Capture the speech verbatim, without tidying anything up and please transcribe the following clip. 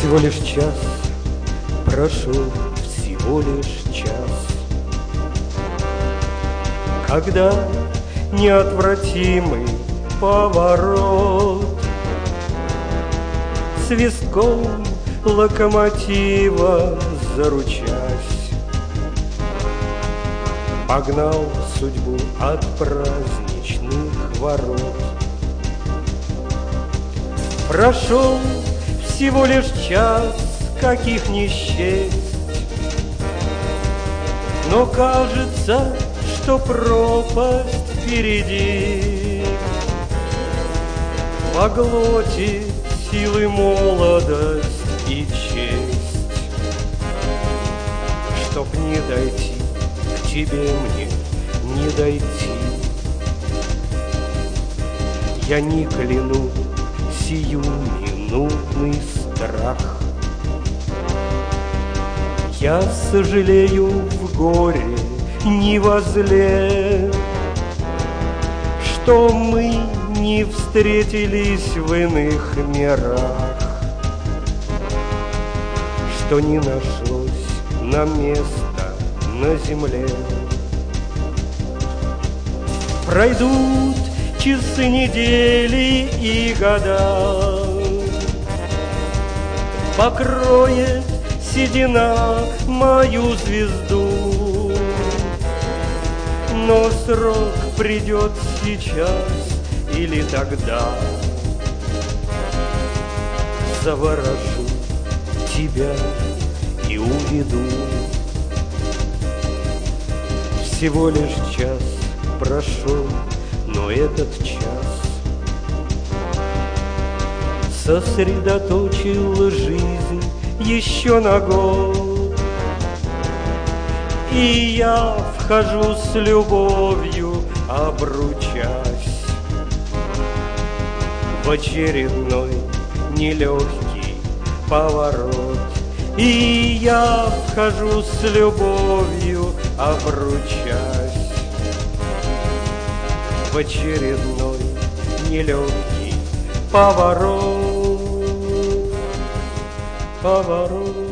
Всего лишь час прошел, всего лишь час, когда неотвратимый поворот свистком локомотива заручась погнал судьбу от праздничных ворот. Прошел всего лишь час, каких не счесть, но кажется, что пропасть впереди поглотит силы молодость и честь. Чтоб не дойти, к тебе мне не дойти, я не кляну сию минутный страх. Я сожалею в горе не во зле, что мы не встретились в иных мирах, что не нашлось нам места на земле. Пройдут часы, недели и года, покроет седина мою звезду, но срок придет сейчас или тогда. Заворошу тебя и уведу. Всего лишь час прошел, но этот час сосредоточил жизнь еще на год, и я вхожу с любовью, обручась в очередной нелегкий поворот. И я вхожу с любовью, обручась в очередной нелегкий поворот. Поворот.